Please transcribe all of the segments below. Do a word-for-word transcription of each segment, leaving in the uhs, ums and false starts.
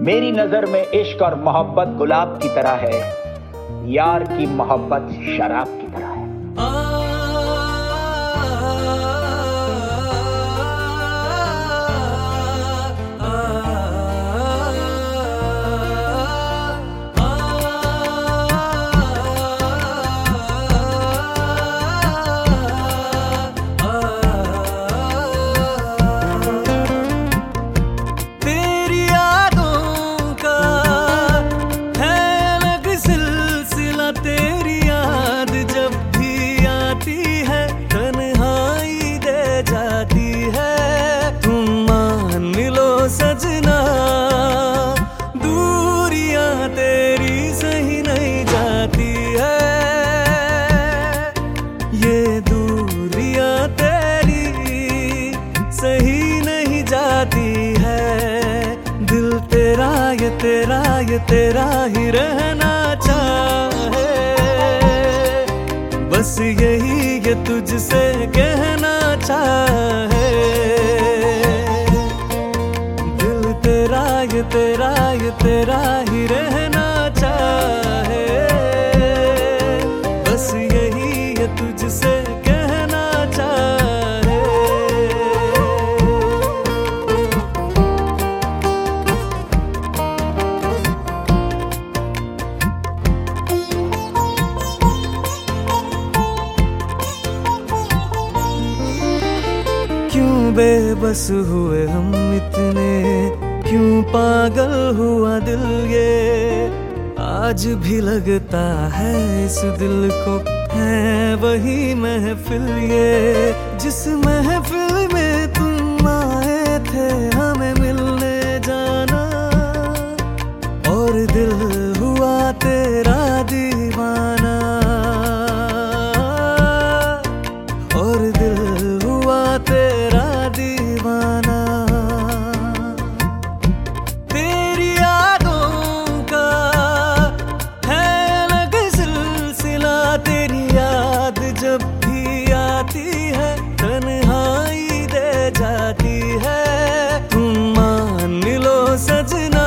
मेरी नजर में इश्क और मोहब्बत गुलाब की तरह है, यार की मोहब्बत शराब की तरह है। सजना दूरियां तेरी सही नहीं जाती है, ये दूरियां तेरी सही नहीं जाती है। दिल तेरा ये तेरा ये तेरा ही रहना चाहे, बस यही ये तुझसे कहना चाहे। ये तेरा ये तेरा ही रहना चाहे, बस यही ये तुझसे कहना चाहे। क्यों बेबस हुए हम इतने, क्यों पागल हुआ दिल ये, आज भी लगता है इस दिल को है वही महफिल ये, जिस महफिल में तुम आए थे हमें मिलने जाना, और दिल हुआ तेरा दीवाना, और दिल हुआ तेरा दीवाना। जब भी आती है तन्हाई दे जाती है, तुम मान लो सजना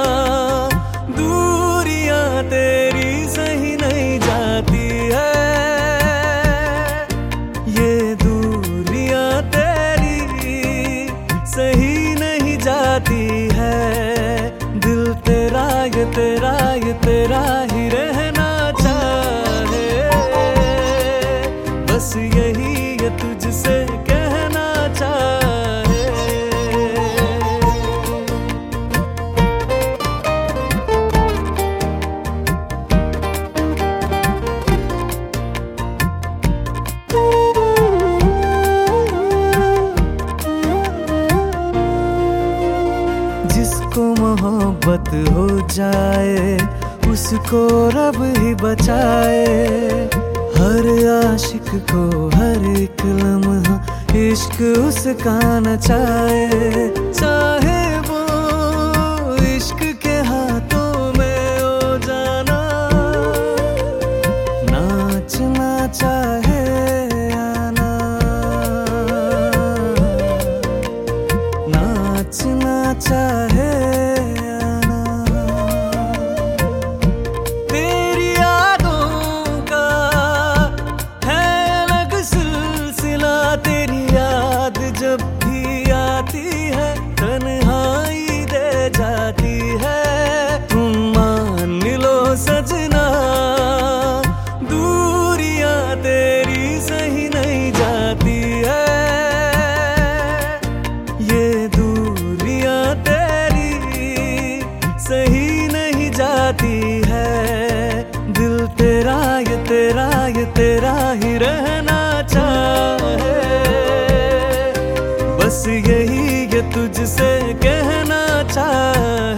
दूरियां तेरी सही नहीं जाती है, ये दूरियां तेरी सही नहीं जाती है। दिल तेरा ये तेरा ये तेरा ही रहना चाहे, बस यही ये तुझसे कहना चाहे। जिसको मोहब्बत हो जाए उसको रब ही बचाए, हर आशिक को हर एक लम्हा इश्क उसका नचाए, चाहे वो इश्क के हाथों में हो जाना, नाचना चाहे आना, नाचना चाहे जब भी आती है तन्हाई दे जाती है, तुम मान लो सजना दूरियां तेरी सही नहीं जाती है, ये दूरियां तेरी सही नहीं जाती है। दिल तेरा ये तेरा ये तेरा ही रहना चाहे, बस यही ये तुझसे कहना चाहे।